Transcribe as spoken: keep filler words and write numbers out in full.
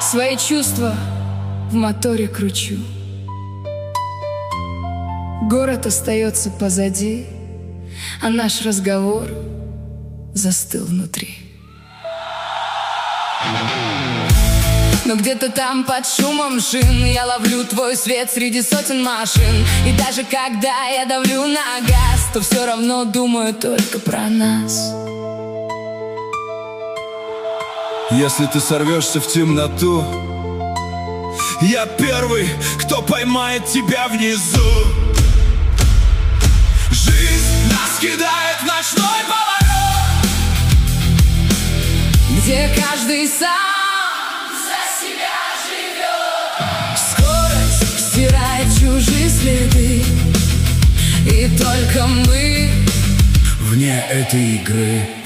Свои чувства в моторе кручу. Город остается позади, а наш разговор застыл внутри. Но где-то там под шумом шин я ловлю твой свет среди сотен машин. И даже когда я давлю на газ, то все равно думаю только про нас. Если ты сорвешься в темноту, я первый, кто поймает тебя внизу. Жизнь нас кидает в ночной поворот, где каждый сам за себя живет. Скорость стирает чужие следы, и только мы вне этой игры.